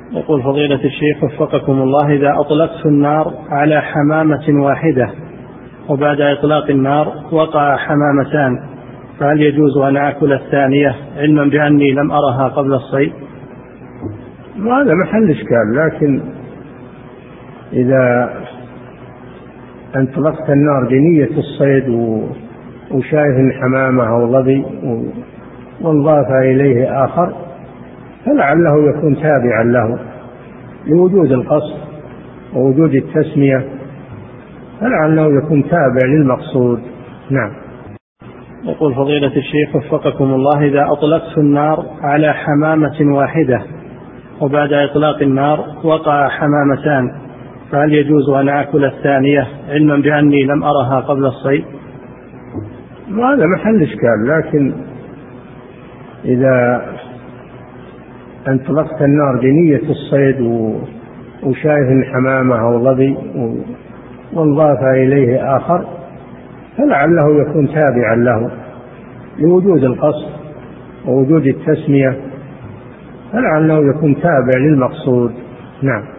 يقول فضيلة الشيخ وفقكم الله: إذا أطلقت النار على حمامة واحدة وبعد إطلاق النار وقع حمامتان، فهل يجوز أن آكل الثانية علما بأني لم أرها قبل الصيد؟ وهذا محل إشكال، لكن إذا أطلقت النار بنية الصيد وشايف حمامة أو ظبي وانضاف إليه آخر فلعله يكون تابعا له لوجود القصد ووجود التسمية، فلعله يكون تابع للمقصود. نعم. يقول فضيلة الشيخ وفقكم الله: إذا أطلقت النار على حمامة واحدة وبعد إطلاق النار وقع حمامتان، فهل يجوز أن آكل الثانية علما بأني لم أرها قبل الصيد؟ وهذا محل إشكال، لكن إذا أطلقت النار بنية الصيد وشايف حمامة أو ظبي وانضاف إليه آخر فلعله يكون تابعا له لوجود القصد ووجود التسمية، فلعله يكون تابع للمقصود. نعم.